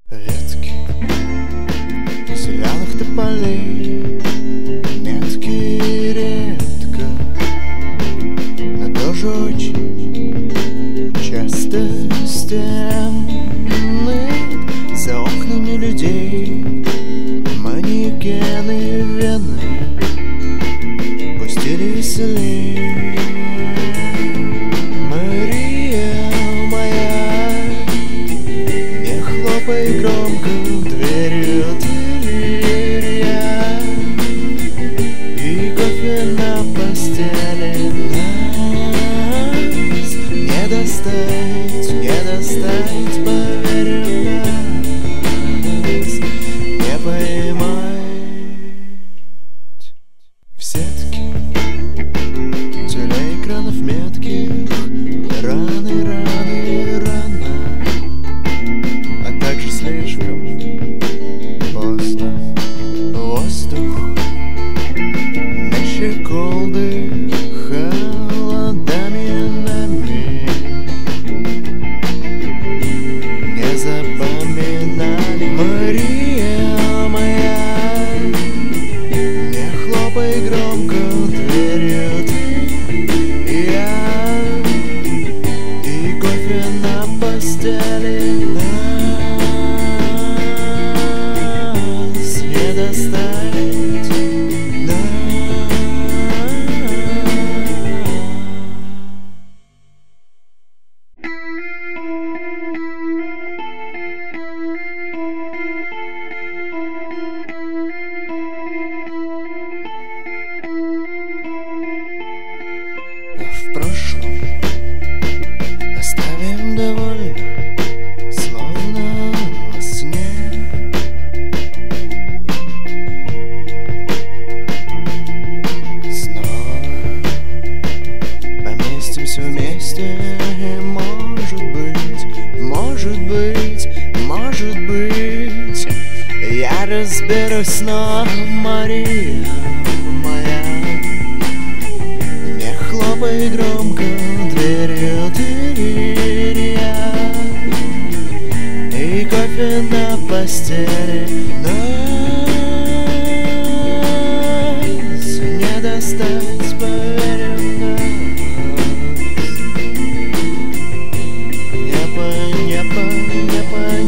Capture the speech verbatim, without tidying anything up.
Ветки зеленых тополей, метки редко, но тоже очень часто стены за окнами людей, манекены вены пустили веселей. Мария моя, не хлопай громко дверью, дверь, и кофе на постели. Нас не достать, не достать, поверь, нас не поймать. В сетке телеэкранов метких раны, раны, рано, а также слишком поздно. Воздух на щеколды холодами нами не запоминали. Мария моя, не хлопай громко дверью, ты, я и кофе на постели. Нас не достать, нас. Но в прошлом оставим довольно, словно во сне. Снова поместимся вместе, может быть, может быть, может быть, я разберусь снова. Мария моя, не хлопай громко дверью, дверь, и кофе на постели. Нас не достать, поверь, нас не по, не по, не по.